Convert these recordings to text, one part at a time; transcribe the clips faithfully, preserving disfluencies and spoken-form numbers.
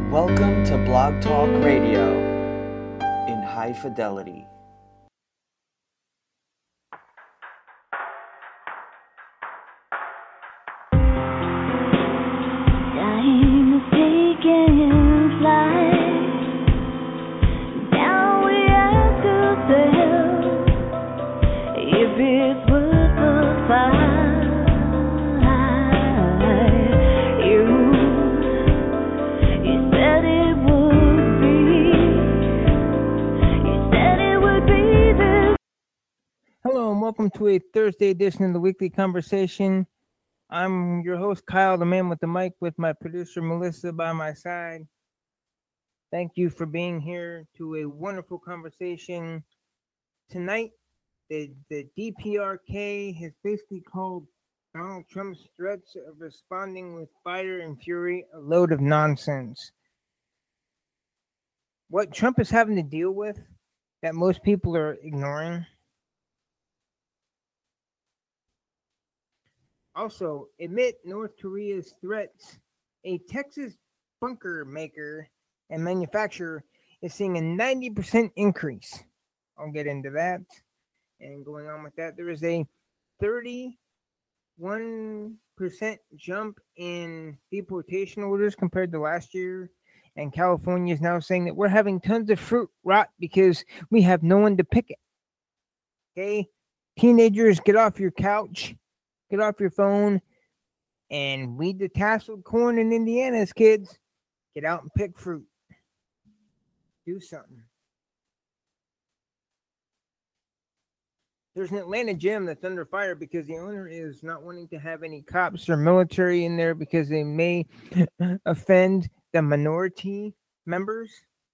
Welcome to Blog Talk Radio in high fidelity. Time is taking flight. Now we ask ourselves if it's worth the fight. You, you said it would be. You said it would be this. Hello and welcome to a Thursday edition of the Weekly Conversation. I'm your host, Kyle, the man with the mic, with my producer, Melissa, by my side. Thank you for being here to a wonderful conversation. Tonight, the, the D P R K has basically called Donald Trump's threats of responding with fire and fury a load of nonsense. What Trump is having to deal with that most people are ignoring. Also, amid North Korea's threats, a Texas bunker maker and manufacturer is seeing a ninety percent increase. I'll get into that. And going on with that, there is a thirty-one percent jump in deportation orders compared to last year. And California is now saying that we're having tons of fruit rot because we have no one to pick it. Okay? Teenagers, get off your couch. Get off your phone and weed the tasseled corn in Indiana's kids. Get out and pick fruit. Do something. There's an Atlanta gym that's under fire because the owner is not wanting to have any cops or military in there because they may offend the minority members.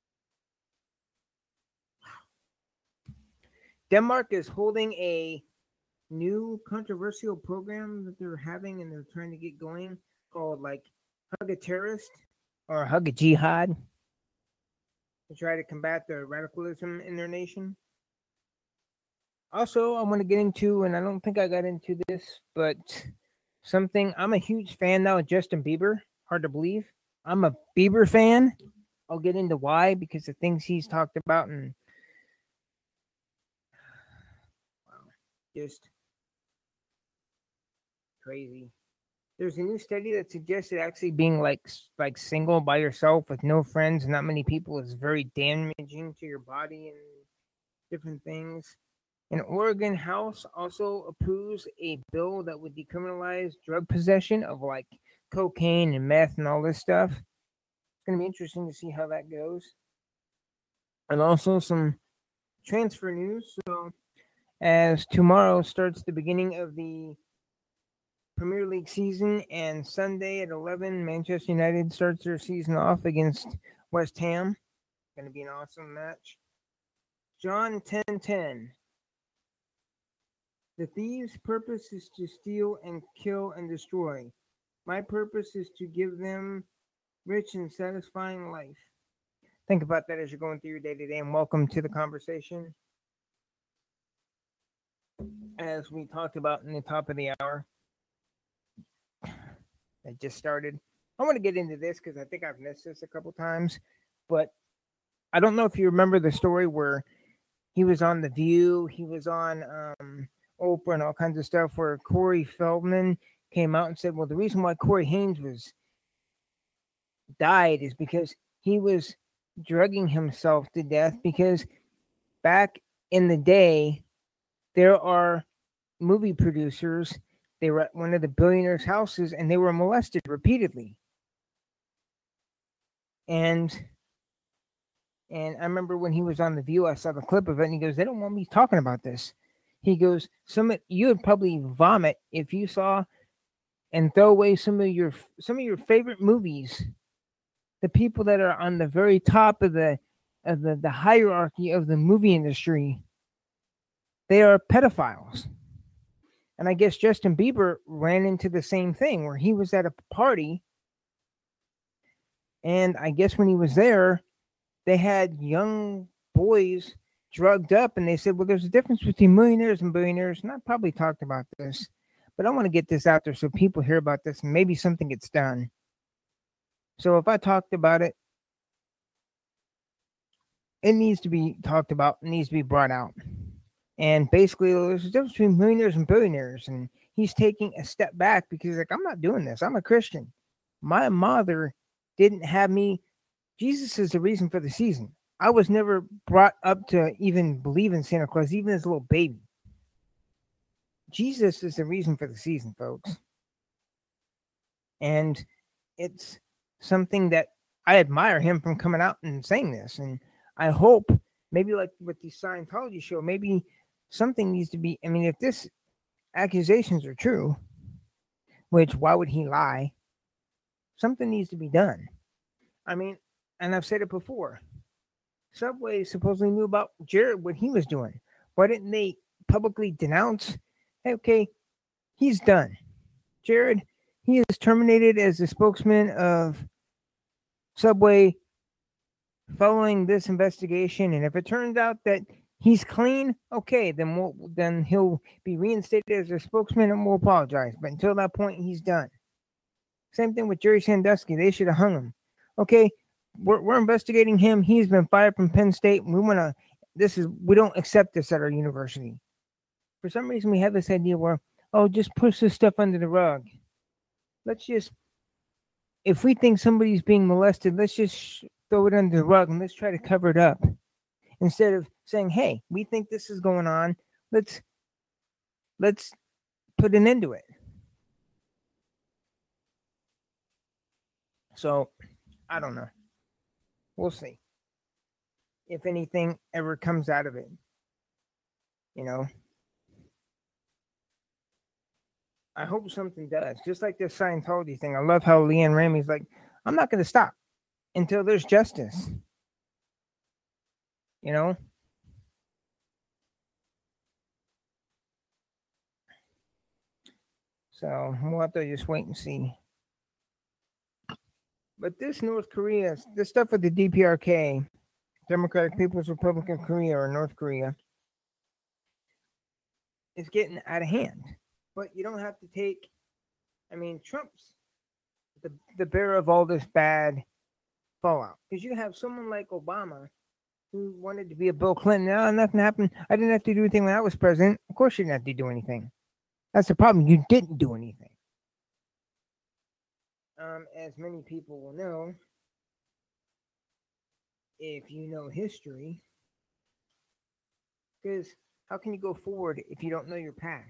Denmark is holding a new controversial program that they're having and they're trying to get going called like Hug a Terrorist or Hug a Jihad to try to combat the radicalism in their nation. Also, I want to get into, and I don't think I got into this, but something, I'm a huge fan now of Justin Bieber. Hard to believe. I'm a Bieber fan. I'll get into why, because the things he's talked about and wow, just crazy. There's a new study that suggests that actually being like like single by yourself with no friends and not many people is very damaging to your body and different things. An Oregon House also approves a bill that would decriminalize drug possession of like cocaine and meth and all this stuff. It's going to be interesting to see how that goes. And also some transfer news. So as tomorrow starts the beginning of the Premier League season, and Sunday at eleven, Manchester United starts their season off against West Ham. Going to be an awesome match. John ten ten. The thief's purpose is to steal and kill and destroy. My purpose is to give them rich and satisfying life. Think about that as you're going through your day-to-day, and welcome to the conversation. As we talked about in the top of the hour, that just started. I want to get into this because I think I've missed this a couple times, but I don't know if you remember the story where he was on The View, he was on um, Oprah and all kinds of stuff, where Corey Feldman came out and said, well, the reason why Corey Haim was died is because he was drugging himself to death, because back in the day, there are movie producers. They were at one of the billionaires' houses and they were molested repeatedly. And and I remember when he was on The View, I saw the clip of it and he goes, they don't want me talking about this. He goes, some you would probably vomit if you saw and throw away some of your some of your favorite movies. The people that are on the very top of the of the, the hierarchy of the movie industry, they are pedophiles. And I guess Justin Bieber ran into the same thing where he was at a party. And I guess when he was there, they had young boys drugged up. And they said, well, there's a difference between millionaires and billionaires. And I probably talked about this. But I want to get this out there so people hear about this and maybe something gets done. So if I talked about it, it needs to be talked about. It needs to be brought out. And basically, there's a difference between millionaires and billionaires. And he's taking a step back because he's like, I'm not doing this. I'm a Christian. My mother didn't have me. Jesus is the reason for the season. I was never brought up to even believe in Santa Claus, even as a little baby. Jesus is the reason for the season, folks. And it's something that I admire him from coming out and saying this. And I hope maybe like with the Scientology show, maybe something needs to be, I mean, if this accusations are true, which why would he lie? Something needs to be done. I mean, and I've said it before. Subway supposedly knew about Jared, what he was doing. Why didn't they publicly denounce, hey, okay, he's done. Jared, he is terminated as the spokesman of Subway following this investigation. And if it turns out that he's clean, okay, then we'll, then he'll be reinstated as a spokesman and we'll apologize. But until that point, he's done. Same thing with Jerry Sandusky. They should have hung him. Okay, we're, we're investigating him. He's been fired from Penn State. We want to, this is, we don't accept this at our university. For some reason, we have this idea where, oh, just push this stuff under the rug. Let's just, if we think somebody's being molested, let's just sh- throw it under the rug and let's try to cover it up. Instead of saying, hey, we think this is going on. Let's, let's put an end to it. So, I don't know. We'll see. If anything ever comes out of it. You know. I hope something does. Just like this Scientology thing. I love how Leanne Ramey's like, I'm not going to stop until there's justice. You know? So, we'll have to just wait and see. But this North Korea, this stuff with the D P R K, Democratic People's Republic of Korea or North Korea, is getting out of hand. But you don't have to take, I mean, Trump's the, the bearer of all this bad fallout. Because you have someone like Obama who wanted to be a Bill Clinton. No, nothing happened. I didn't have to do anything when I was president. Of course you didn't have to do anything. That's the problem. You didn't do anything. Um, as many people will know, if you know history, because how can you go forward if you don't know your past?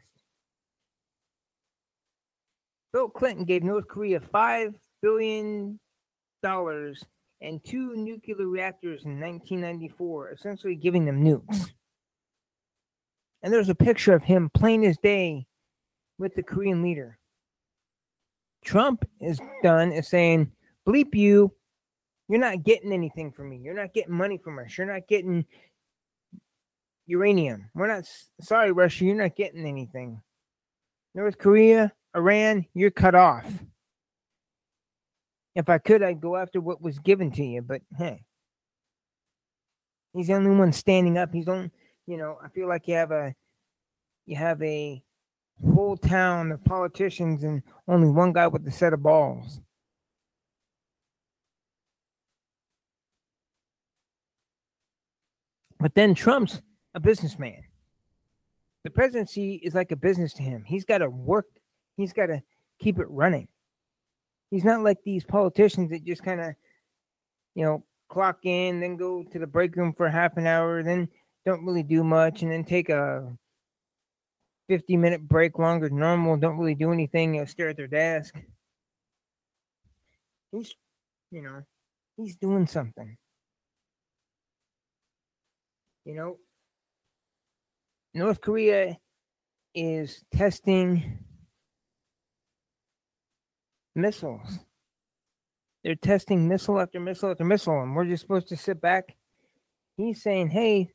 Bill Clinton gave North Korea five billion dollars and two nuclear reactors in nineteen ninety-four, essentially giving them nukes. And there's a picture of him plain as day with the Korean leader. Trump is done is saying, bleep you, you're not getting anything from me. You're not getting money from us. You're not getting uranium. We're not, sorry, Russia, you're not getting anything. North Korea, Iran, you're cut off. If I could, I'd go after what was given to you, but hey. He's the only one standing up. He's on, you know, I feel like you have a, you have a whole town of politicians and only one guy with a set of balls. But then Trump's a businessman. The presidency is like a business to him. He's got to work. He's got to keep it running. He's not like these politicians that just kind of, you know, clock in, then go to the break room for half an hour, then don't really do much, and then take a fifty minute break longer than normal, don't really do anything, you know, stare at their desk. He's, you know, he's doing something. You know, North Korea is testing missiles. They're testing missile after missile after missile, and we're just supposed to sit back. He's saying, hey,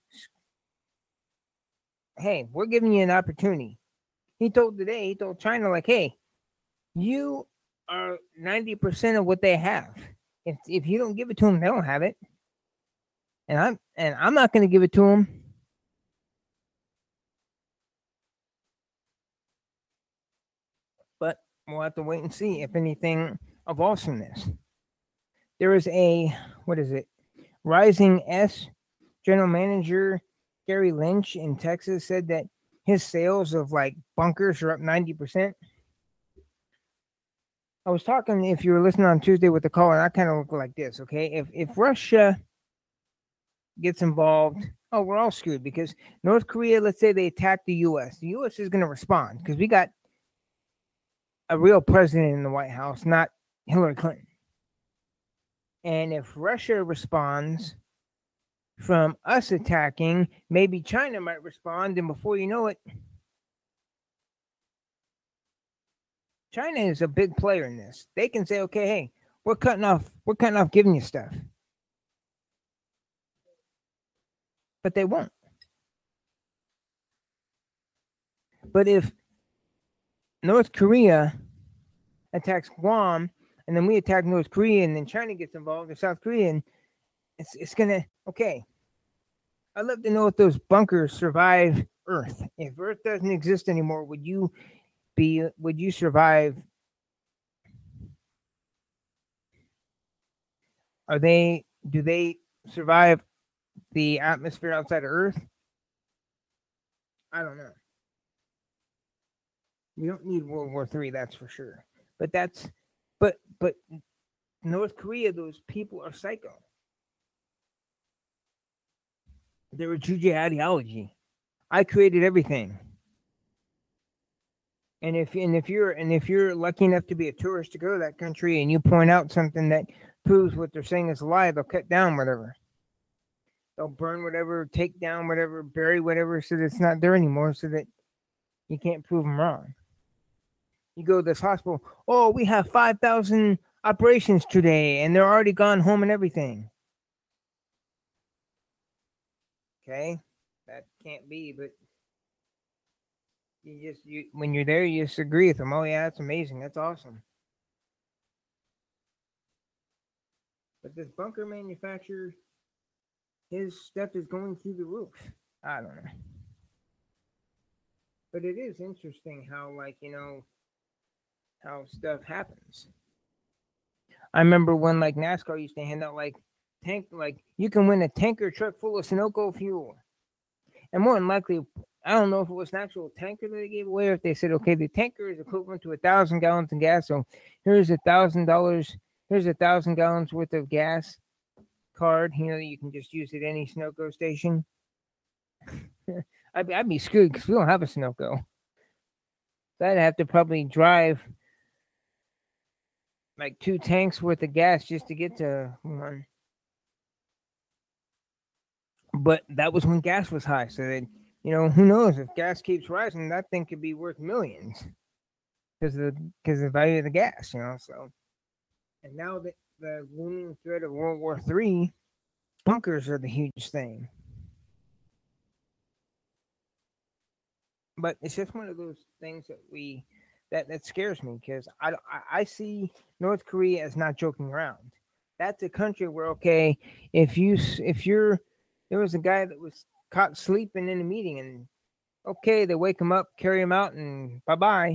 hey, we're giving you an opportunity. He told today, he told China, like, hey, you are ninety percent of what they have. If if you don't give it to them, they don't have it. And I'm and I'm not going to give it to them. But we'll have to wait and see if anything evolves from this. There is a, what is it? Rising S general manager Gary Lynch in Texas said that his sales of like bunkers are up ninety percent. I was talking, if you were listening on Tuesday with the call, and I kind of look like this, okay? If if Russia gets involved, oh, we're all screwed because North Korea, let's say they attack the U S. The U S is going to respond because we got a real president in the White House, not Hillary Clinton. And if Russia responds from us attacking, maybe China might respond, and before you know it, China is a big player in this. They can say, okay, hey, we're cutting off, we're cutting off giving you stuff. But they won't. But if North Korea attacks Guam, and then we attack North Korea, and then China gets involved, or South Korea, and it's it's gonna okay. I'd love to know if those bunkers survive Earth. If Earth doesn't exist anymore, would you be would you survive? Are they do they survive the atmosphere outside of Earth? I don't know. We don't need World War Three, that's for sure. But that's but but North Korea, those people are psycho. They're a Juche ideology. I created everything. And if and if you're and if you're lucky enough to be a tourist to go to that country and you point out something that proves what they're saying is a lie, they'll cut down whatever. They'll burn whatever, take down whatever, bury whatever, so that it's not there anymore, so that you can't prove them wrong. You go to this hospital, oh, we have five thousand operations today, and they're already gone home and everything. Okay, that can't be, but you just, you when you're there, you just agree with them. Oh, yeah, that's amazing. That's awesome. But this bunker manufacturer, his stuff is going through the roof. I don't know. But it is interesting how, like, you know, how stuff happens. I remember when, like, NASCAR used to hand out, like, tank, like, you can win a tanker truck full of Sunoco fuel. And more than likely, I don't know if it was an actual tanker that they gave away or if they said, okay, the tanker is equivalent to a thousand gallons of gas. So here's a thousand dollars, here's a thousand gallons worth of gas card. You know, you can just use at any Sunoco station. I'd, be, I'd be screwed because we don't have a Sunoco. So I'd have to probably drive like two tanks worth of gas just to get to one. But that was when gas was high. So that, you know, who knows, if gas keeps rising, that thing could be worth millions because of the because of the value of the gas, you know. So, and now that the looming threat of World War Three, bunkers are the huge thing. But it's just one of those things that we that that scares me because I, I I see North Korea as not joking around. That's a country where, okay, if you if you're there was a guy that was caught sleeping in a meeting, and okay, they wake him up, carry him out, and bye bye.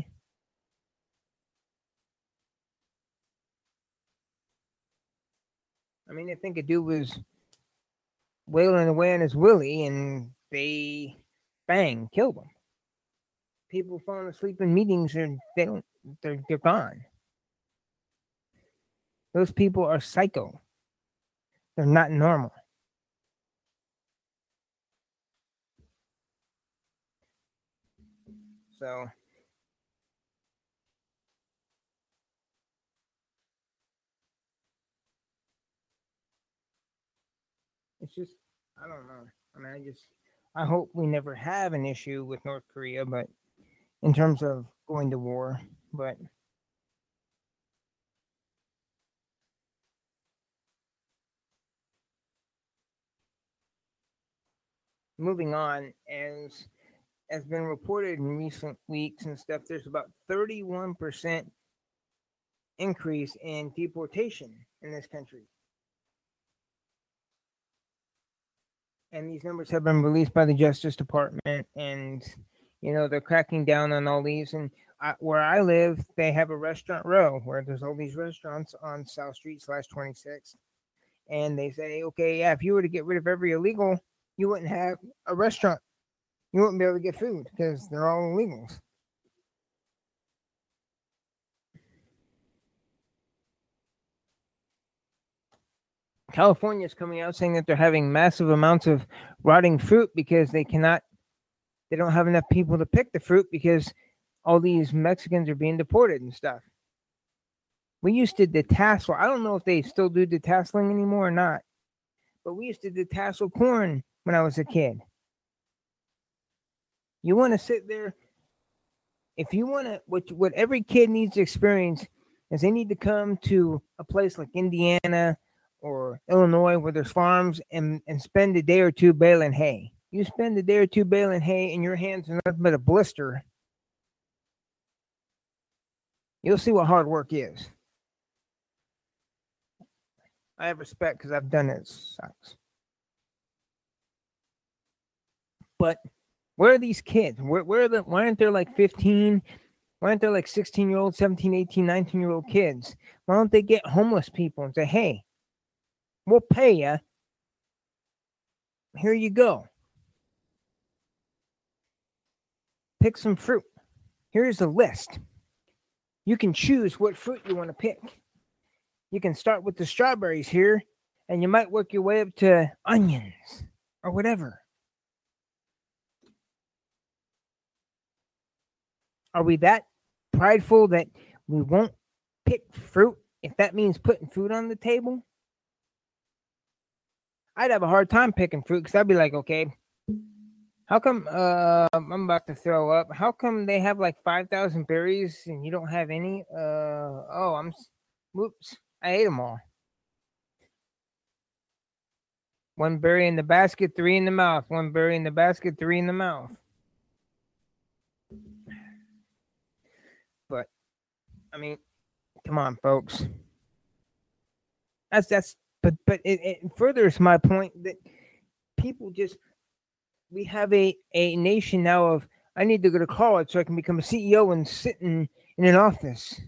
I mean, I think a dude was wailing away on his willy, and they bang killed him. People falling asleep in meetings, and they don't they're they're gone. Those people are psycho. They're not normal. So it's just, I don't know. I mean, I just, I hope we never have an issue with North Korea, but in terms of going to war, but moving on, as has been reported in recent weeks and stuff, there's about thirty-one percent increase in deportation in this country. And these numbers have been released by the Justice Department, and you know they're cracking down on all these. And I, where I live, they have a restaurant row where there's all these restaurants on South Street slash twenty-six, and they say, okay, yeah, if you were to get rid of every illegal, you wouldn't have a restaurant. You wouldn't be able to get food because they're all illegals. California is coming out saying that they're having massive amounts of rotting fruit because they cannot, they don't have enough people to pick the fruit because all these Mexicans are being deported and stuff. We used to detassel. I don't know if they still do detasseling anymore or not, but we used to detassel corn when I was a kid. You want to sit there, if you want to, what, what every kid needs to experience is they need to come to a place like Indiana or Illinois where there's farms and, and spend a day or two baling hay. You spend a day or two baling hay and your hands are nothing but a blister. You'll see what hard work is. I have respect because I've done it. It sucks. But where are these kids? Where, where are the, why aren't there like fifteen? Why aren't there like sixteen year old, seventeen, eighteen, nineteen year old kids? Why don't they get homeless people and say, hey, we'll pay you. Here you go. Pick some fruit. Here's a list. You can choose what fruit you want to pick. You can start with the strawberries here, and you might work your way up to onions or whatever. Are we that prideful that we won't pick fruit if that means putting food on the table? I'd have a hard time picking fruit because I'd be like, okay, how come uh, I'm about to throw up? How come they have like five thousand berries and you don't have any? Uh, oh, I'm, whoops, I ate them all. One berry in the basket, three in the mouth. One berry in the basket, three in the mouth. But, I mean, come on, folks. That's, that's, but, but it, it furthers my point that people just, we have a, a nation now of, I need to go to college so I can become a C E O and sit in, in an office.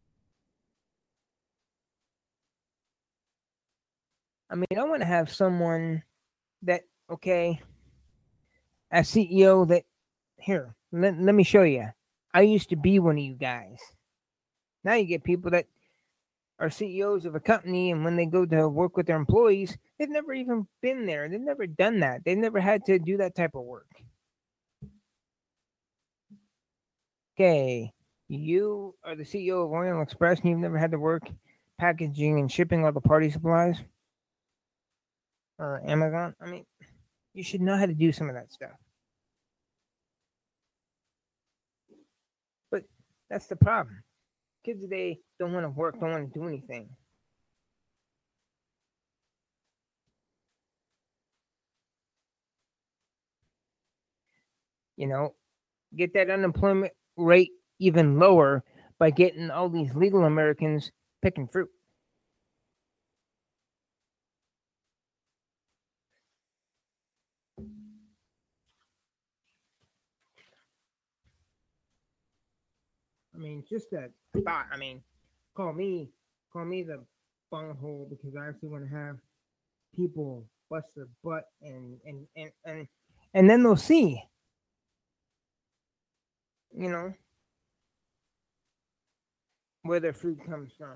I mean, I want to have someone that, okay, as C E O that, here, let, let me show you. I used to be one of you guys. Now you get people that are C E Os of a company, and when they go to work with their employees, they've never even been there. They've never done that. They've never had to do that type of work. Okay, you are the C E O of Oriental Express, and you've never had to work packaging and shipping all the party supplies? Or Amazon? I mean, you should know how to do some of that stuff. But that's the problem. Kids today don't want to work, don't want to do anything. You know, get that unemployment rate even lower by getting all these legal Americans picking fruit. I mean, just that thought. I mean, call me, call me the bunghole because I actually want to have people bust their butt and and and and and then they'll see. You know, where their food comes from.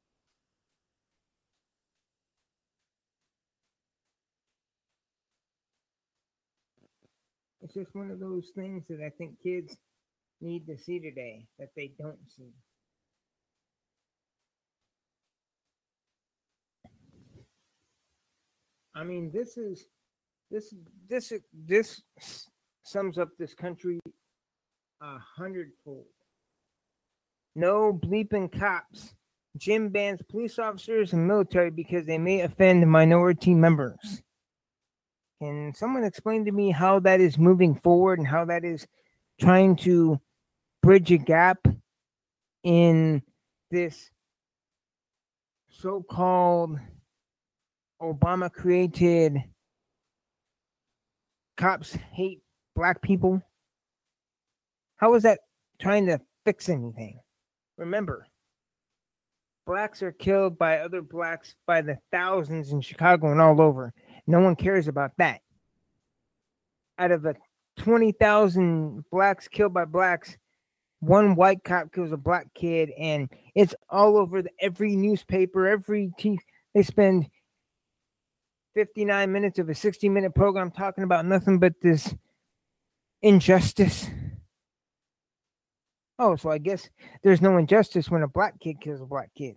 It's just one of those things that I think kids need to see today that they don't see. I mean, this is this this this sums up this country a hundredfold. No bleeping cops. Jim bans police officers and military because they may offend minority members. Can someone explain to me how that is moving forward and how that is trying to bridge a gap in this so-called Obama created cops hate black people? How is that trying to fix anything? Remember, blacks are killed by other blacks by the thousands in Chicago and all over. No one cares about that. out of a twenty thousand blacks killed by blacks, one white cop kills a black kid, and it's all over the, every newspaper, every t- they spend fifty-nine minutes of a sixty minute program talking about nothing but this injustice. Oh, so I guess there's no injustice when a black kid kills a black kid.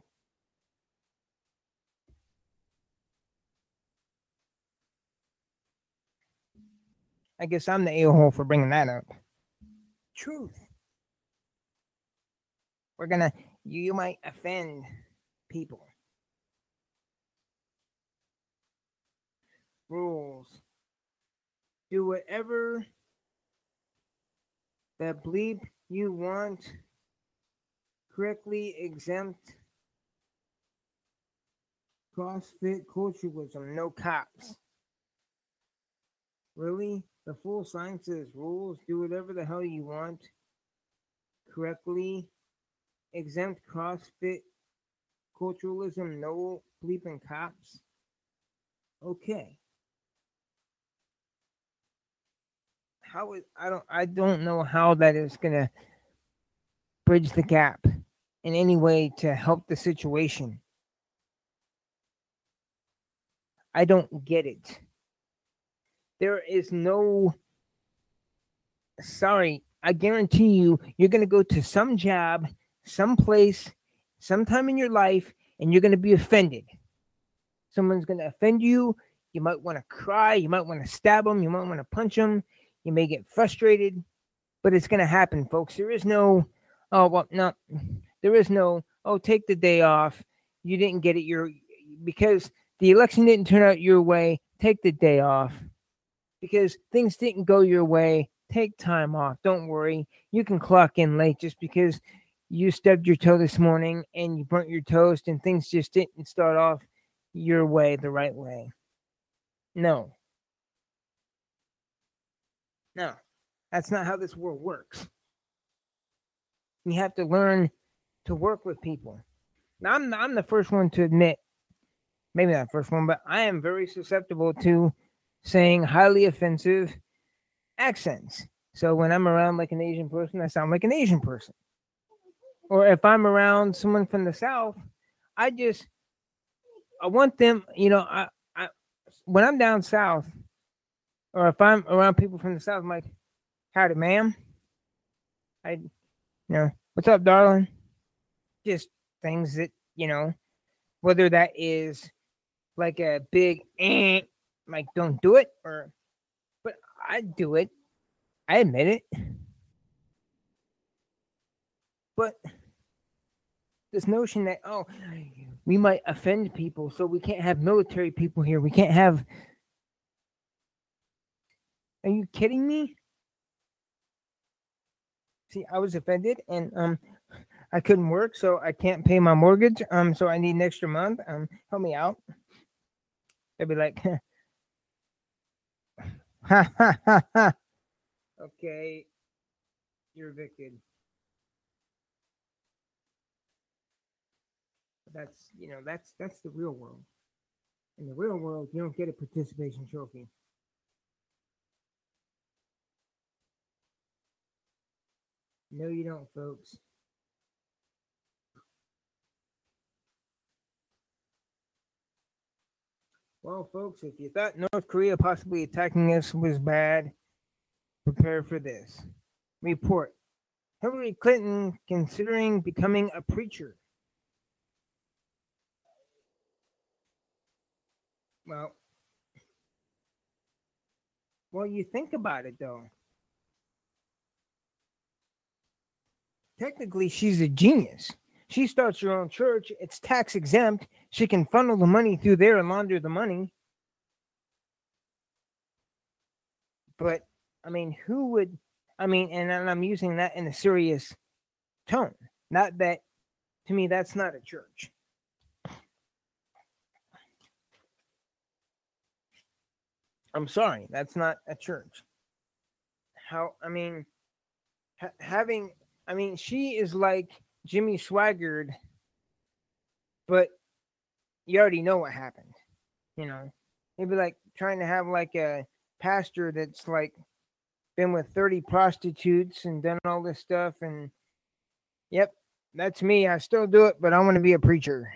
I guess I'm the a-hole for bringing that up. Truth. We're gonna, you might offend people. Rules. Do whatever the bleep you want. Correctly exempt CrossFit culturalism. No cops. Really? The full sign says rules. Do whatever the hell you want. Correctly exempt CrossFit culturalism. No bleeping cops. Okay. How is I don't I don't know how that is gonna bridge the gap in any way to help the situation. I don't get it. There is no sorry, I guarantee you you're gonna go to some job, someplace, sometime in your life, and you're gonna be offended. Someone's gonna offend you. You might want to cry. You might want to stab them. You might want to punch them. You may get frustrated, but it's going to happen, folks. There is no, oh, well, no, there is no, oh, take the day off. You didn't get it. You're, because the election didn't turn out your way. Take the day off. Because things didn't go your way. Take time off. Don't worry. You can clock in late just because you stubbed your toe this morning and you burnt your toast and things just didn't start off your way, the right way. No. No, that's not how this world works. You have to learn to work with people. Now, I'm, I'm the first one to admit, maybe not the first one, but I am very susceptible to saying highly offensive accents. So when I'm around like an Asian person, I sound like an Asian person. Or if I'm around someone from the South, I just, I want them, you know, I, I when I'm down South, or if I'm around people from the South, I'm like, howdy, ma'am. I, you know, what's up, darling? Just things that, you know, whether that is like a big, eh, like, don't do it, or, but I do it. I admit it. But this notion that, oh, we might offend people, so we can't have military people here. We can't have. Are you kidding me? See, I was offended, and um, I couldn't work, so I can't pay my mortgage. Um, so I need an extra month. Um, help me out. They'd be like, ha ha ha ha. Okay, you're evicted. That's you know that's that's the real world. In the real world, you don't get a participation trophy. No, you don't, folks. Well, folks, if you thought North Korea possibly attacking us was bad, prepare for this. Report. Hillary Clinton considering becoming a preacher. Well, well, you think about it, though. Technically, she's a genius. She starts her own church. It's tax exempt. She can funnel the money through there and launder the money. But, I mean, who would, I mean, and I'm using that in a serious tone. Not that, to me, that's not a church. I'm sorry, that's not a church. How, I mean, ha- having, I mean, she is like Jimmy Swaggart, but you already know what happened. You know, maybe like trying to have like a pastor that's like been with thirty prostitutes and done all this stuff. And yep, that's me. I still do it, but I want to be a preacher.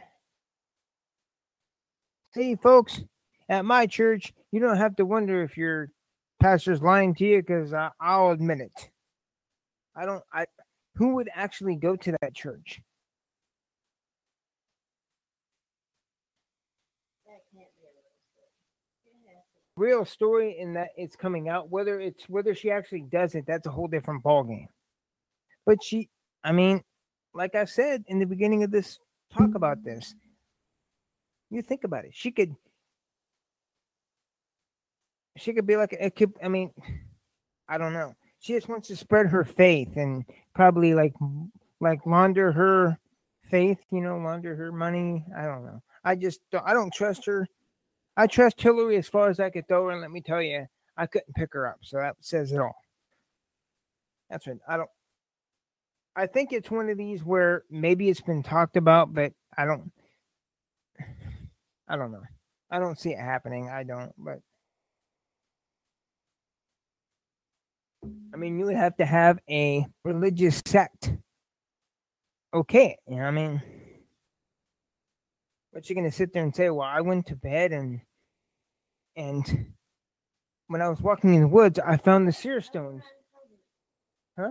See, folks, at my church, you don't have to wonder if your pastor's lying to you because I'll admit it. I don't, I, who would actually go to that church? Real story in that it's coming out. Whether it's whether she actually does it, that's a whole different ballgame. But she, I mean, like I said in the beginning of this talk about this, you think about it. She could, she could be like it could. I mean, I don't know. She just wants to spread her faith and probably like like launder her faith. You know, launder her money. I don't know. I just don't, I don't trust her. I trust Hillary as far as I could throw her, and let me tell you, I couldn't pick her up. So that says it all. That's right. I don't. I think it's one of these where maybe it's been talked about, but I don't. I don't know. I don't see it happening. I don't. But I mean, you would have to have a religious sect. Okay, you know what I mean. But you're gonna sit there and say, "Well, I went to bed and." And when I was walking in the woods, I found the seer stones. Huh?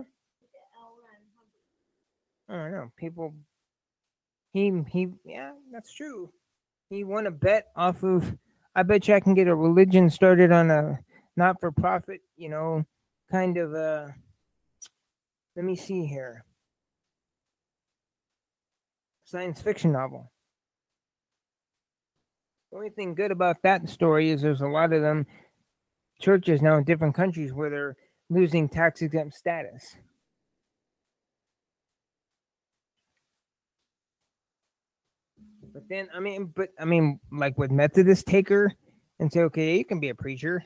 I don't know. People. He he. Yeah, that's true. He won a bet off of. I bet you I can get a religion started on a not-for-profit. You know, kind of a. Let me see here. Science fiction novel. The only thing good about that story is there's a lot of them churches now in different countries where they're losing tax exempt status. But then, I mean, but I mean, like with Methodist take her and say, okay, you can be a preacher.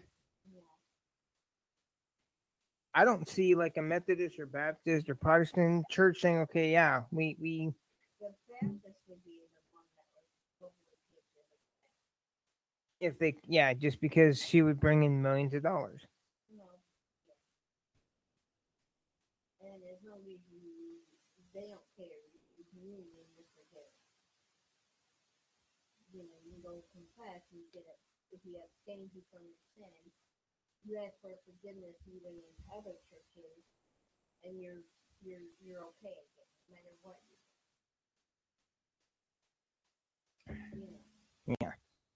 I don't see like a Methodist or Baptist or Protestant church saying, okay, yeah, we we. The Baptist would be the one that would if they, yeah, just because she would bring in millions of dollars. No. And there's no reason they don't care. The community just care. You know, you go confess, you get it. If you abstain from your sin, you ask for forgiveness even in other churches, and you're you're you're okay no matter what you do. You know. Yeah.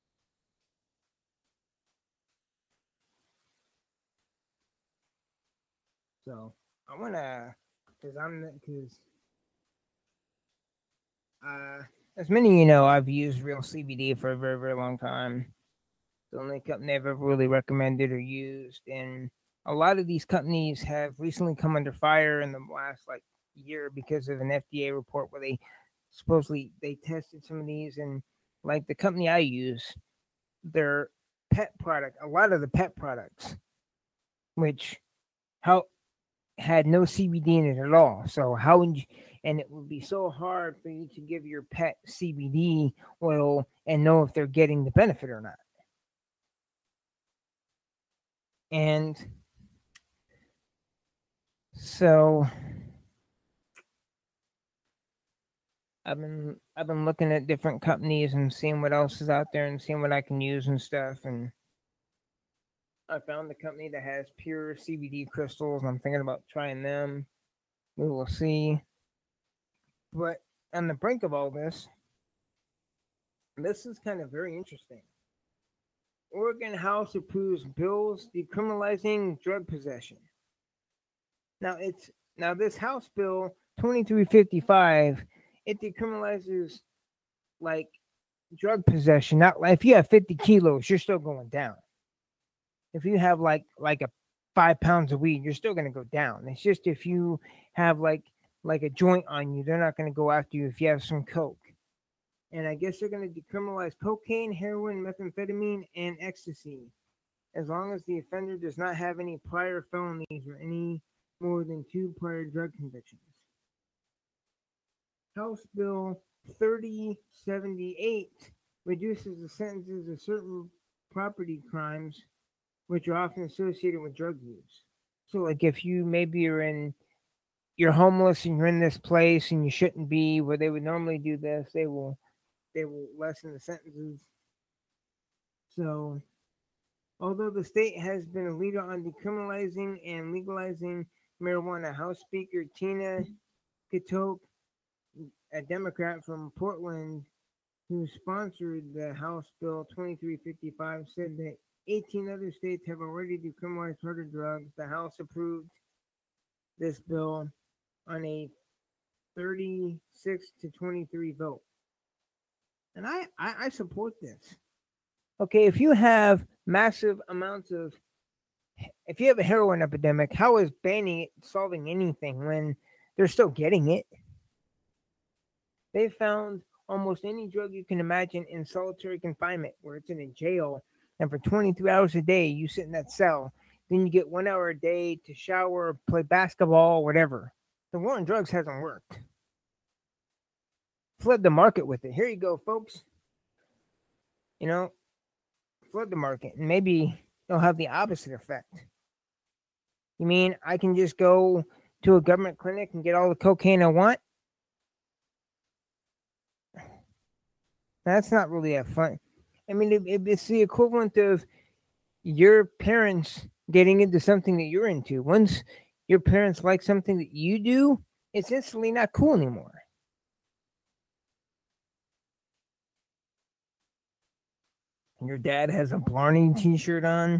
So I wanna, cause I'm, cause uh, as many of you know, I've used real C B D for a very very long time. The only company I've ever really recommended or used, and a lot of these companies have recently come under fire in the last like year because of an F D A report where they supposedly they tested some of these, and like the company I use, their pet product, a lot of the pet products, which how had no C B D in it at all. So how would you, and it would be so hard for you to give your pet C B D oil and know if they're getting the benefit or not. And so I've been I've been looking at different companies and seeing what else is out there and seeing what I can use and stuff. And I found the company that has pure C B D crystals. I'm thinking about trying them. We will see. But on the brink of all this, this is kind of very interesting. Oregon House approves bills decriminalizing drug possession. Now it's now this House bill twenty-three fifty-five, it decriminalizes like drug possession. Not like if you have fifty kilos, you're still going down. If you have like like a five pounds of weed, you're still going to go down. It's just if you have like like a joint on you, they're not going to go after you if you have some coke. And I guess they're going to decriminalize cocaine, heroin, methamphetamine, and ecstasy, as long as the offender does not have any prior felonies or any more than two prior drug convictions. House Bill thirty seventy-eight reduces the sentences of certain property crimes which are often associated with drug use. So, like, if you maybe you're in, you're homeless and you're in this place and you shouldn't be where they would normally do this, they will, they will lessen the sentences. So, although the state has been a leader on decriminalizing and legalizing marijuana, House Speaker Tina Kotok, a Democrat from Portland who sponsored the House Bill twenty-three fifty-five, said that eighteen other states have already decriminalized harder drugs. The House approved this bill on a thirty-six to twenty-three vote. And I, I, I support this. Okay, if you have massive amounts of, if you have a heroin epidemic, how is banning it solving anything when they're still getting it? They found almost any drug you can imagine in solitary confinement, where it's in a jail, and for twenty-three hours a day, you sit in that cell. Then you get one hour a day to shower, play basketball, whatever. The war on drugs hasn't worked. Flood the market with it. Here you go, folks. You know, flood the market, and maybe it'll have the opposite effect. You mean I can just go to a government clinic and get all the cocaine I want? That's not really that fun. I mean, it, it, it's the equivalent of your parents getting into something that you're into. Once your parents like something that you do, it's instantly not cool anymore. And your dad has a Blarney t-shirt on.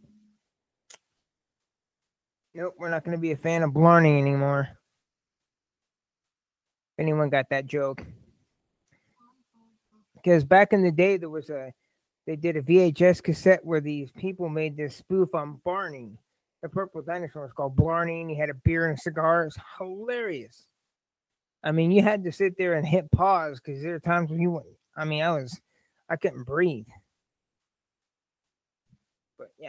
Nope, we're not going to be a fan of Blarney anymore. If anyone got that joke. Because back in the day, there was a, they did a V H S cassette where these people made this spoof on Barney. The purple dinosaur was called Blarney, and he had a beer and a cigar. It's hilarious. I mean, you had to sit there and hit pause because there are times when you went, I mean, I was, I couldn't breathe. But yeah.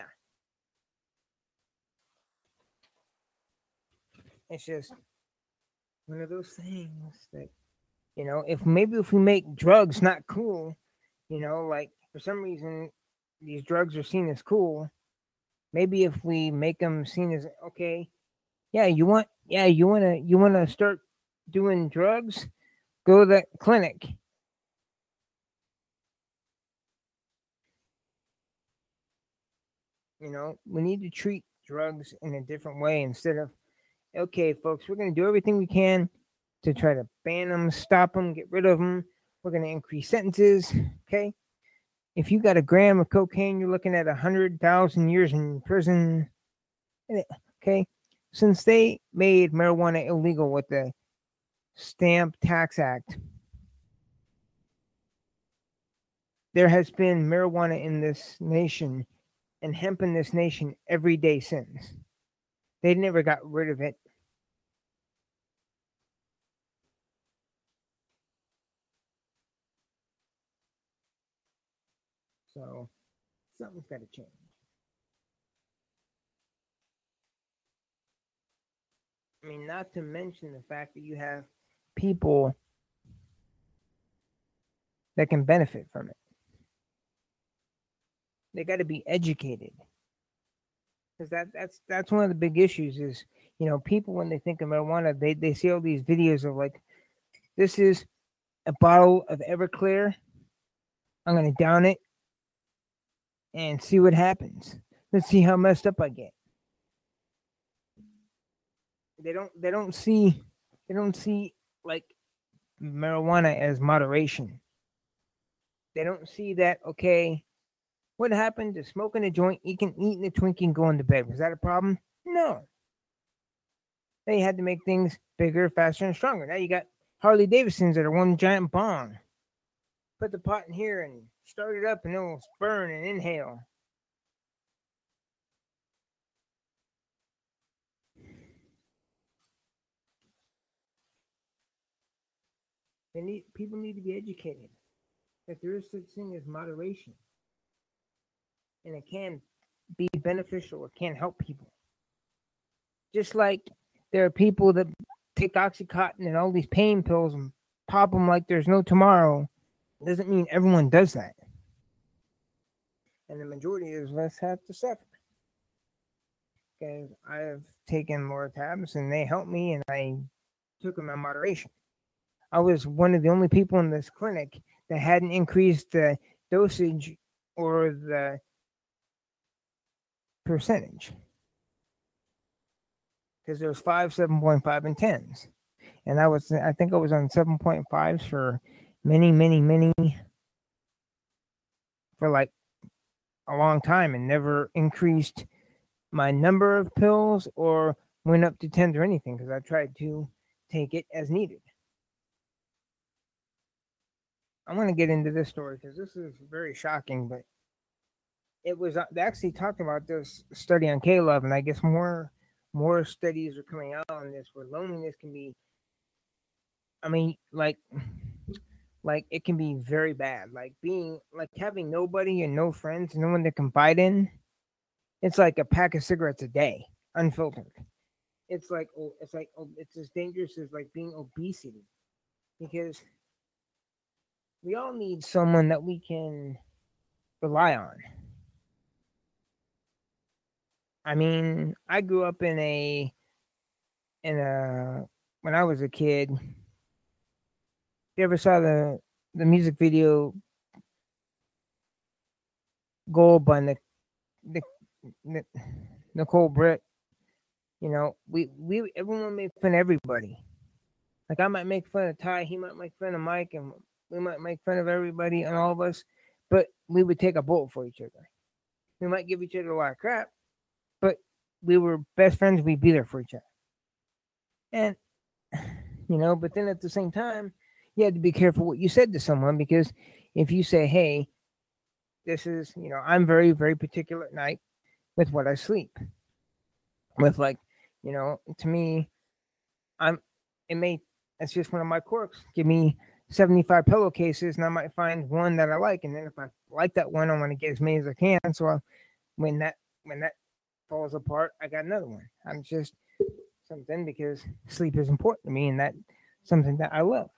It's just one of those things that, you know, if maybe if we make drugs not cool, you know, like for some reason these drugs are seen as cool. Maybe if we make them seen as okay, yeah, you want, yeah, you want to, you want to start doing drugs, go to that clinic. You know, we need to treat drugs in a different way instead of, okay, folks, we're going to do everything we can to try to ban them, stop them, get rid of them. We're going to increase sentences. Okay. If you got a gram of cocaine, you're looking at a hundred thousand years in prison. Okay. Since they made marijuana illegal with the Stamp Tax Act, there has been marijuana in this nation and hemp in this nation every day since. They never got rid of it. So something's got to change. I mean, not to mention the fact that you have people that can benefit from it. They got to be educated. Because that, that's that's one of the big issues is, you know, people when they think of marijuana, they, they see all these videos of like, this is a bottle of Everclear. I'm going to down it and see what happens. Let's see how messed up I get. They don't they don't see they don't see like marijuana as moderation. They don't see that, okay, what happened to smoking a joint, eating eating a Twinkie and going to bed? Was that a problem? No. They had to make things bigger, faster, and stronger. Now you got Harley Davidsons that are one giant bomb. Put the pot in here and start it up and it'll burn and inhale. They need people need to be educated that there is such thing as moderation, and it can be beneficial. It can help people. Just like there are people that take OxyContin and all these pain pills and pop them like there's no tomorrow. It doesn't mean everyone does that, and the majority of us have to suffer. because I've taken Lortabs and they helped me, and I took them in moderation. I was one of the only people in this clinic that hadn't increased the dosage or the percentage, because there's five, seven point five, and tens, and I was I think I was on seven point fives for many, many, many for like a long time, and never increased my number of pills or went up to tens or anything, because I tried to take it as needed. I want to get into this story because this is very shocking, but it was uh, they actually talked about this study on K-Love, and I guess more more studies are coming out on this, where loneliness can be, I mean, like like it can be very bad. Like being like having nobody and no friends, no one to confide in. It's like a pack of cigarettes a day, unfiltered. It's like oh, it's like oh, it's as dangerous as like being obesity, because we all need someone that we can rely on. I mean, I grew up in a in a when I was a kid. You ever saw the the music video "Gold" by Nic, Nic, Nic, Nicole Britt? You know, we we everyone made fun of everybody. Like I might make fun of Ty, he might make fun of Mike, and we might make fun of everybody and all of us, but we would take a bullet for each other. We might give each other a lot of crap, but we were best friends. We'd be there for each other. And, you know, but then at the same time, you had to be careful what you said to someone, because if you say, hey, this is, you know, I'm very, very particular at night with what I sleep. With like, you know, to me, I'm, it may, that's just one of my quirks. Give me seventy-five pillowcases and I might find one that I like. And then if I like that one, I want to get as many as I can. So I'll, when that, when that falls apart, I got another one. I'm just something, because sleep is important to me, and that's something that I love.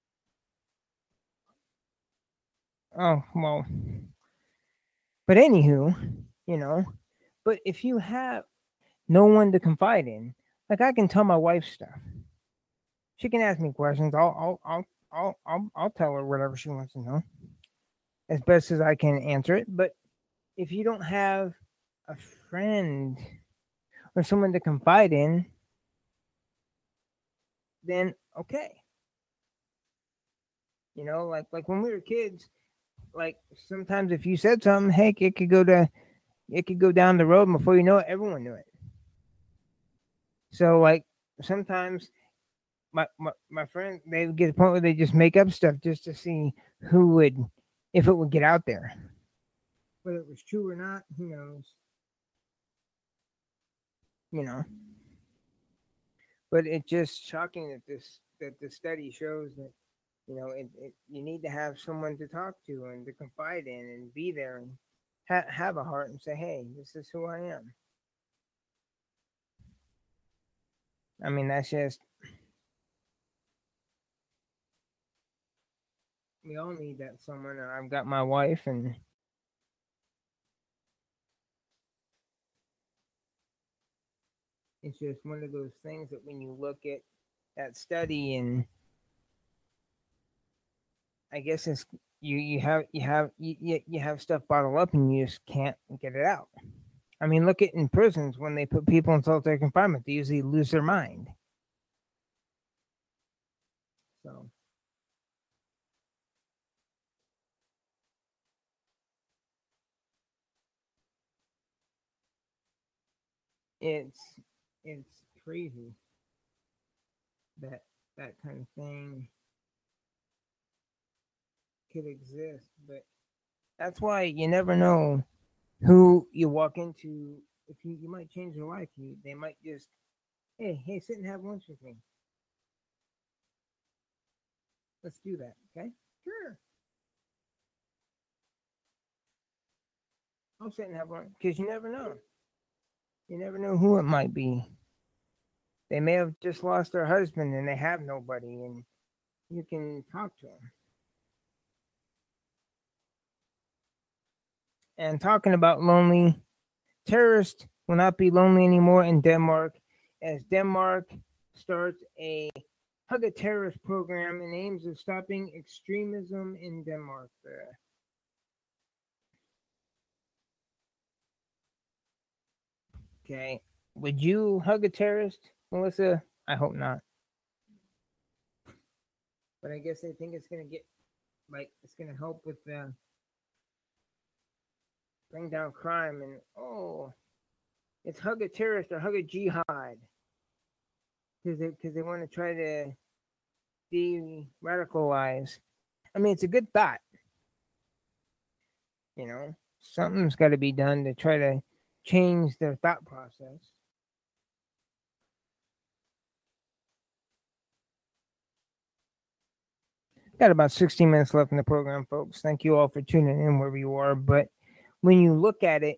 Oh, well, but anywho, you know, but if you have no one to confide in, like I can tell my wife stuff. She can ask me questions. I'll, I'll, I'll, I'll, I'll, I'll tell her whatever she wants to know as best as I can answer it. But if you don't have a friend or someone to confide in, then okay. You know, like like when we were kids, like sometimes if you said something, heck, it could go to it could go down the road, and before you know it, everyone knew it. So like sometimes my my, my friends, they would get to the point where they just make up stuff just to see who would, if it would get out there. Whether it was true or not, who knows? You know. But it's just shocking that this that the study shows that, you know, it, it, you need to have someone to talk to and to confide in and be there and ha- have a heart and say, hey, this is who I am. I mean, that's just, we all need that someone. And I've got my wife, and it's just one of those things that when you look at that study, and I guess it's, you, you have you have you, you have stuff bottled up and you just can't get it out. I mean, look at in prisons when they put people in solitary confinement, they usually lose their mind. So it's it's crazy that that kind of thing could exist, but that's why you never know who you walk into. If you, you might change their life, you they might just, hey hey sit and have lunch with me. Let's do that, okay? Sure, I'll sit and have lunch, because you never know. You never know who it might be. They may have just lost their husband and they have nobody, and you can talk to them. And talking about lonely, terrorist will not be lonely anymore in Denmark, as Denmark starts a Hug a Terrorist program and aims at stopping extremism in Denmark. Uh, okay. Would you hug a terrorist, Melissa? I hope not. But I guess they think it's going to get, like, it's going to help with the. Uh, bring down crime and, oh, it's hug a terrorist or hug a jihad. Because they, cause they want to try to de-radicalize. I mean, it's a good thought. You know, something's got to be done to try to change their thought process. Got about sixteen minutes left in the program, folks. Thank you all for tuning in wherever you are. But when you look at it,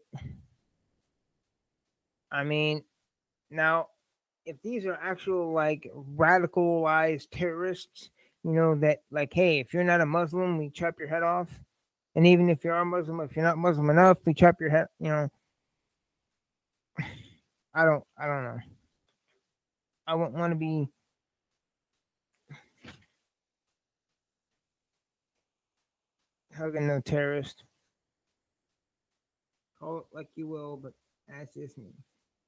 I mean, now, if these are actual, like, radicalized terrorists, you know, that, like, hey, if you're not a Muslim, we chop your head off. And even if you are Muslim, if you're not Muslim enough, we chop your head, you know. I don't, I don't know. I wouldn't want to be hugging no terrorist. Call it like you will, but that's just me.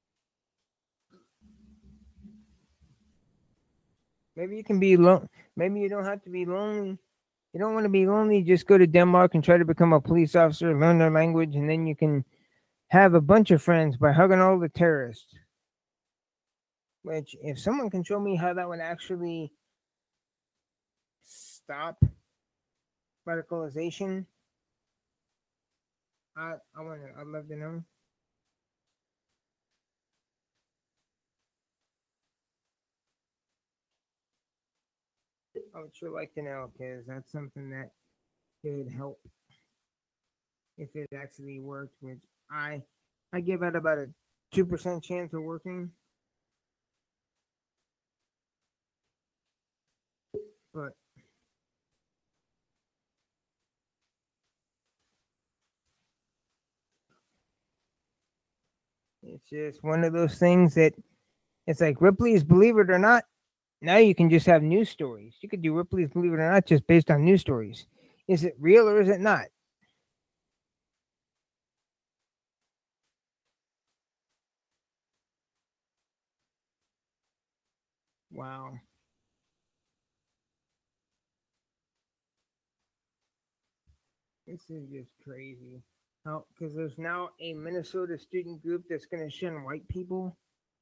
Maybe you can be alone. Maybe you don't have to be lonely. You don't want to be lonely. Just go to Denmark and try to become a police officer, learn their language, and then you can have a bunch of friends by hugging all the terrorists. Which, if someone can show me how that would actually stop radicalization, I I want to. I'd love to know. I would sure like to know, because that's something that could help if it actually worked. Which I I give it about a two percent chance of working. But it's just one of those things that it's like Ripley's Believe It or Not. Now you can just have news stories. You could do Ripley's Believe It or Not just based on news stories. Is it real or is it not? Wow. This is just crazy. How? Because there's now a Minnesota student group that's going to shun white people.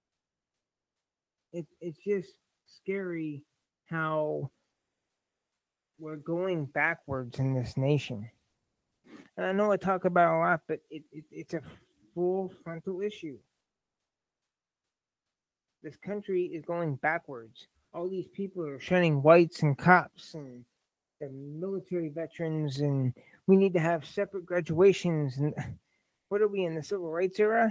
It, it's just scary how we're going backwards in this nation. And I know I talk about it a lot, but it, it, it's a full frontal issue. This country is going backwards. All these people are shunning whites and cops and the military veterans, and we need to have separate graduations. And what are we in the civil rights era?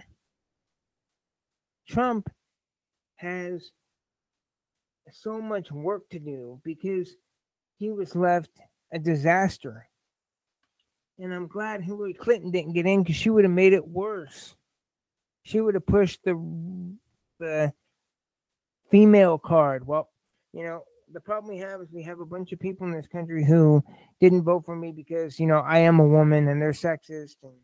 Trump has so much work to do because he was left a disaster. And I'm glad Hillary Clinton didn't get in, because she would have made it worse. She would have pushed the the female card. Well, you know, the problem we have is we have a bunch of people in this country who didn't vote for me because, you know, I am a woman and they're sexist. And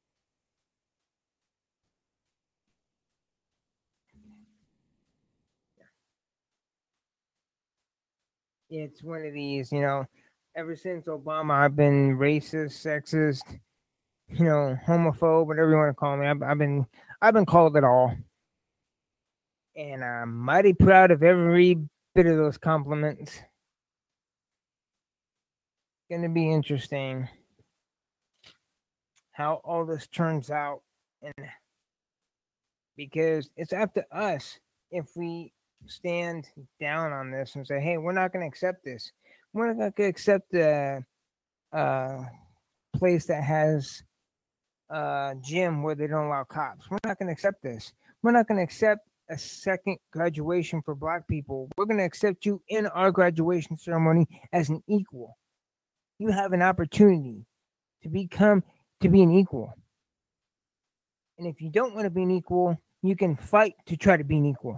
it's one of these, you know, ever since Obama, I've been racist, sexist, you know, homophobe, whatever you want to call me. I've, I've been, I've been called it all, and I'm mighty proud of every bit of those compliments. It's gonna be interesting how all this turns out, and because it's up to us if we stand down on this and say, hey, we're not going to accept this. We're not going to accept a, a place that has a gym where they don't allow cops. We're not going to accept this. We're not going to accept a second graduation for black people. We're going to accept you in our graduation ceremony as an equal. You have an opportunity to become, to be an equal. And if you don't want to be an equal, you can fight to try to be an equal.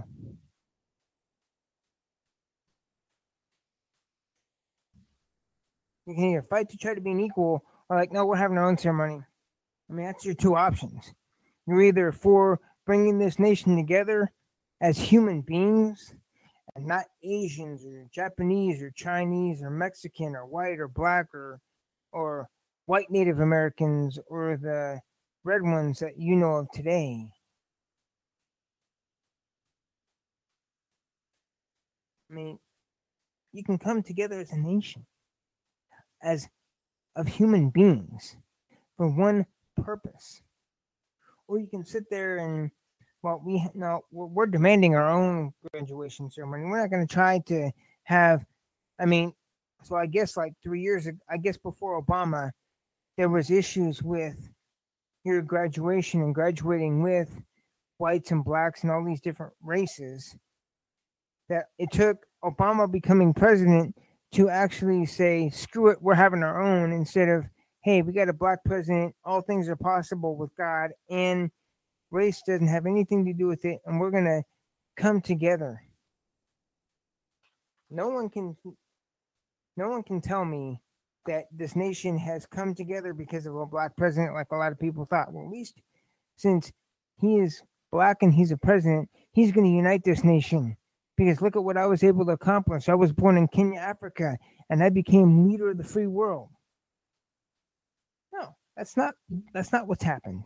You can either fight to try to be an equal, or like, no, we're having our own ceremony. I mean, that's your two options. You're either for bringing this nation together as human beings and not Asians or Japanese or Chinese or Mexican or white or black or or white Native Americans or the red ones that you know of today. I mean, you can come together as a nation, as of human beings, for one purpose. Or you can sit there and, well, we no, we're, we're demanding our own graduation ceremony. We're not going to try to have, I mean, so I guess like three years, ag- I guess before Obama, there was issues with your graduation and graduating with whites and blacks and all these different races. That it took Obama becoming president to actually say, screw it, we're having our own, instead of, hey, we got a black president, all things are possible with God, and race doesn't have anything to do with it, and we're going to come together. No one can no one can tell me that this nation has come together because of a black president like a lot of people thought. Well, at least since he is black and he's a president, he's going to unite this nation. Because look at what I was able to accomplish. I was born in Kenya, Africa, and I became leader of the free world. No, that's not that's not what's happened.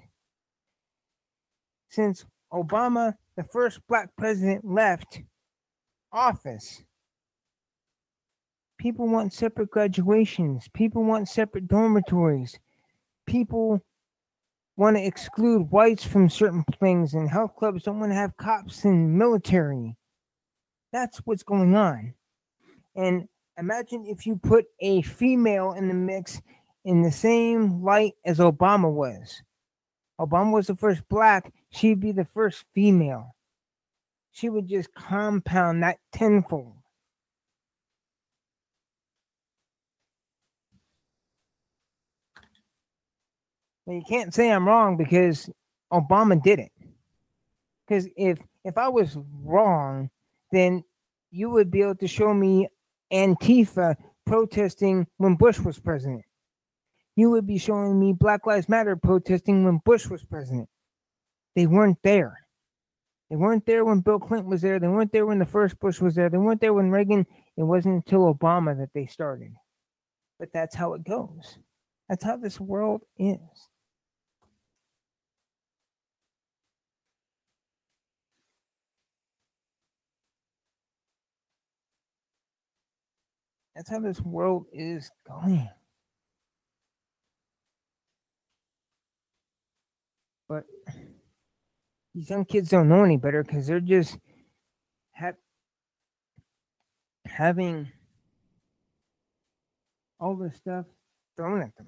Since Obama, the first black president, left office, people want separate graduations. People want separate dormitories. People want to exclude whites from certain things, and health clubs don't want to have cops and military. That's what's going on. And imagine if you put a female in the mix in the same light as Obama was. Obama was the first black, she'd be the first female. She would just compound that tenfold. But you can't say I'm wrong because Obama did it. Because if if I was wrong, then you would be able to show me Antifa protesting when Bush was president. You would be showing me Black Lives Matter protesting when Bush was president. They weren't there. They weren't there when Bill Clinton was there. They weren't there when the first Bush was there. They weren't there when Reagan. It wasn't until Obama that they started. But that's how it goes. That's how this world is. That's how this world is going. But these young kids don't know any better because they're just ha- having all this stuff thrown at them.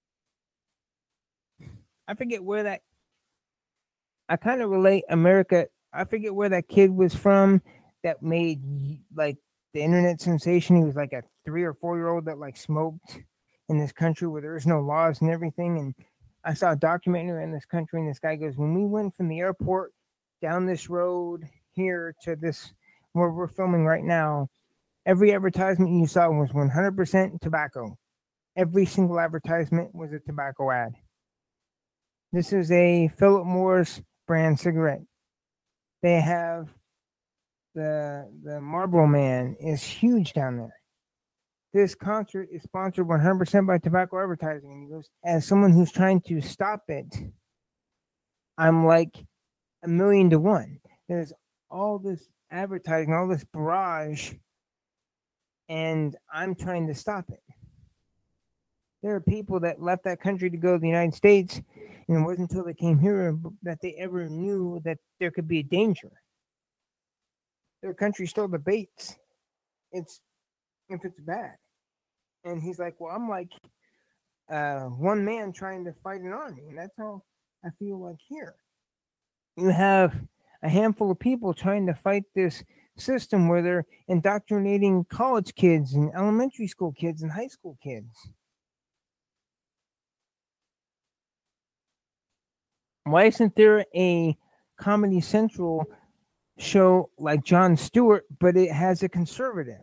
I forget where that. I kind of relate America. I forget where that kid was from that made like the internet sensation. He was like a three or four year old that like smoked in this country where there's no laws and everything. And I saw a documentary in this country, and this guy goes, when we went from the airport down this road here to this where we're filming right now, every advertisement you saw was one hundred percent tobacco. Every single advertisement was a tobacco ad. This is a Philip Morris brand cigarette. They have the the Marlboro Man is huge down there. This concert is sponsored one hundred percent by tobacco advertising. And he goes, as someone who's trying to stop it, I'm like a million to one. There's all this advertising, all this barrage, and I'm trying to stop it. There are people that left that country to go to the United States, and it wasn't until they came here that they ever knew that there could be a danger. Their country still debates it's if it's bad. And he's like, well, I'm like uh, one man trying to fight an army, and that's how I feel like here. You have a handful of people trying to fight this system where they're indoctrinating college kids and elementary school kids and high school kids. Why isn't there a Comedy Central show like Jon Stewart, but it has a conservative?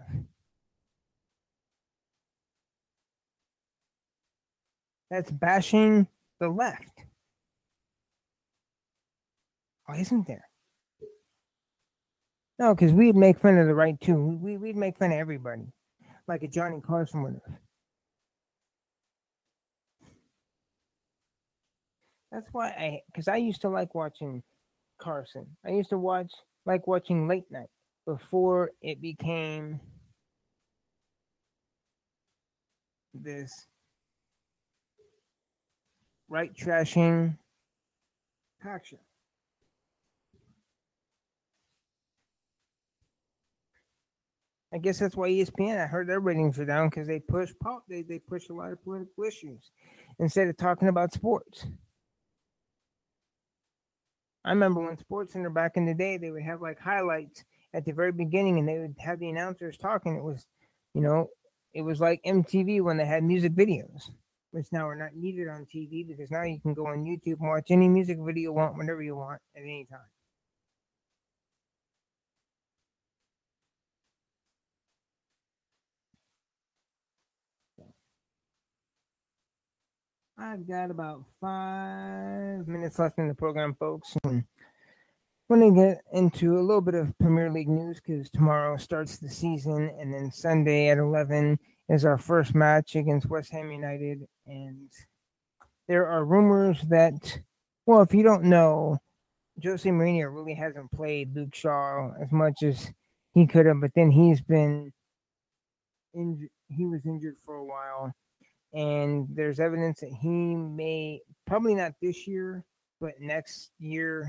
That's bashing the left. Why isn't there? No, because we'd make fun of the right too. We, we'd make fun of everybody, like a Johnny Carson would have. That's why I, because I used to like watching Carson. I used to watch, like watching Late Night before it became this right trashing talk show. I guess that's why E S P N. I heard their ratings are down because they push pop. They they push a lot of political issues instead of talking about sports. I remember when Sports Center back in the day, they would have like highlights at the very beginning, and they would have the announcers talking. It was, you know, it was like M T V when they had music videos, which now are not needed on T V because now you can go on YouTube and watch any music video you want whenever you want at any time. I've got about five minutes left in the program, folks. And we're going to get into a little bit of Premier League news because tomorrow starts the season, and then Sunday at eleven is our first match against West Ham United. And there are rumors that, well, if you don't know, Jose Mourinho really hasn't played Luke Shaw as much as he could have, but then he's been injured. He was injured for a while, and there's evidence that he may, probably not this year, but next year,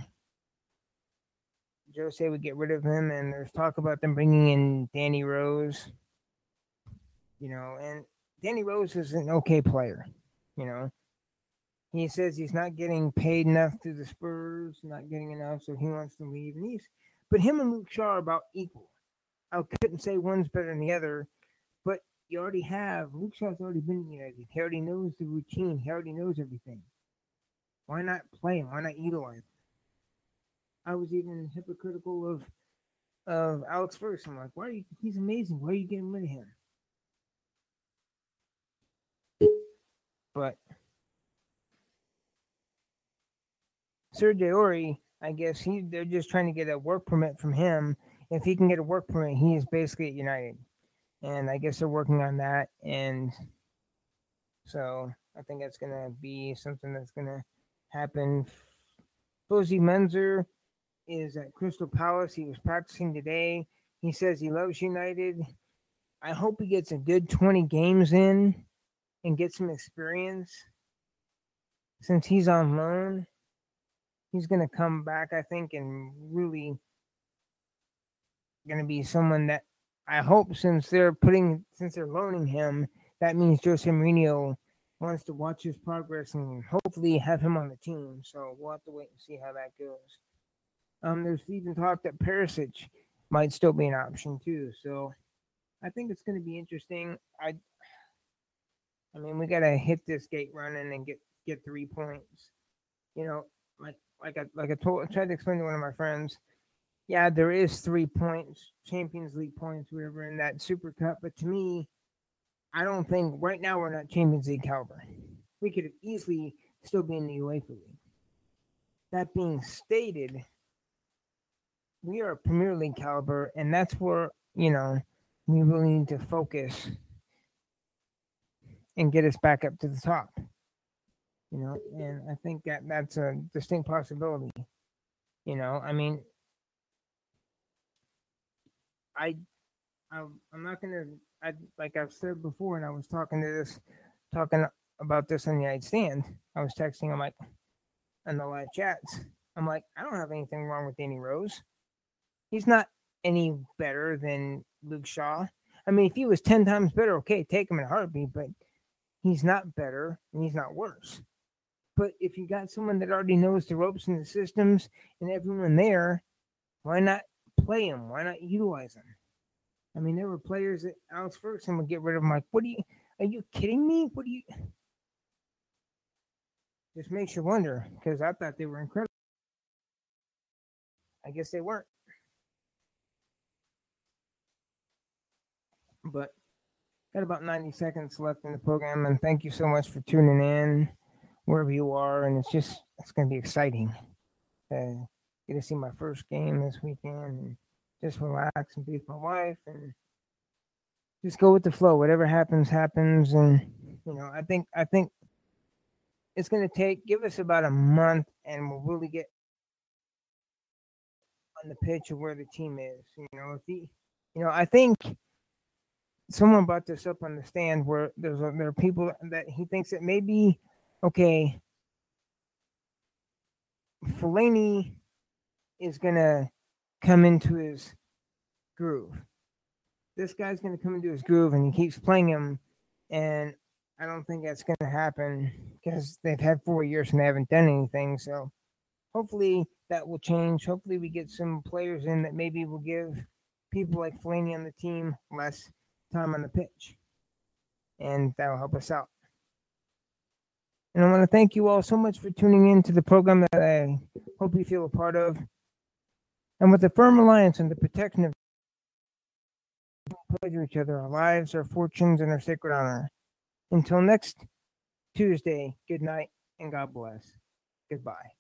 Jose would get rid of him. And there's talk about them bringing in Danny Rose, you know, and Danny Rose is an okay player, you know. He says he's not getting paid enough through the Spurs, not getting enough, so he wants to leave. And he's, but him and Luke Shaw are about equal. I couldn't say one's better than the other, but you already have Luke Shaw's already been in United. He already knows the routine. He already knows everything. Why not play him? Why not utilize him? I was even hypocritical of of Alex Ferguson. I'm like, why are you? He's amazing. Why are you getting rid of him? But Sergio Aurier, I guess he they're just trying to get a work permit from him. If he can get a work permit, he is basically at United, and I guess they're working on that. And so I think that's gonna be something that's gonna happen. Fozy Menzer is at Crystal Palace. He was practicing today. He says he loves United. I hope he gets a good twenty games in and gets some experience. Since he's on loan, he's going to come back, I think, and really going to be someone that I hope, since they're putting, since they're loaning him, that means Jose Mourinho wants to watch his progress and hopefully have him on the team. So we'll have to wait and see how that goes. Um, there's even talk that Perisic might still be an option too. So I think it's going to be interesting. I, I mean, we got to hit this gate running and get get three points. You know, like like I like I told, I tried to explain to one of my friends. Yeah, there is three points, Champions League points, whatever, in that Super Cup. But to me, I don't think right now we're not Champions League caliber. We could easily still be in the UEFA League. That being stated, we are a Premier League caliber, and that's where, you know, we really need to focus and get us back up to the top. You know, and I think that that's a distinct possibility. You know, I mean, I, I I'm not gonna. I like I've said before, and I was talking to this, talking about this on the United Stand. I was texting him like, in the live chats. I'm like, I don't have anything wrong with Danny Rose. He's not any better than Luke Shaw. I mean, if he was ten times better, okay, take him in a heartbeat, but he's not better and he's not worse. But if you got someone that already knows the ropes and the systems and everyone there, why not play him? Why not utilize him? I mean, there were players that Alex Ferguson would get rid of. I'm like, what are you, are you kidding me? What do you, just makes you wonder because I thought they were incredible. I guess they weren't. But got about ninety seconds left in the program, and thank you so much for tuning in wherever you are. And it's just it's going to be exciting. Uh, get to see my first game this weekend and just relax and be with my wife and just go with the flow. Whatever happens, happens. And you know, I think I think it's going to take give us about a month, and we'll really get on the pitch of where the team is. You know, if the, you know, I think someone brought this up on the stand where there's a, there are people that he thinks that maybe okay, Fellaini is gonna come into his groove. This guy's gonna come into his groove, and he keeps playing him, and I don't think that's gonna happen because they've had four years and they haven't done anything. So hopefully that will change. Hopefully we get some players in that maybe will give people like Fellaini on the team less time on the pitch, and that will help us out. And I want to thank you all so much for tuning in to the program that I hope you feel a part of. And with a firm reliance on the protection of to each other, our lives, our fortunes, and our sacred honor. Until next Tuesday, good night and God bless. Goodbye.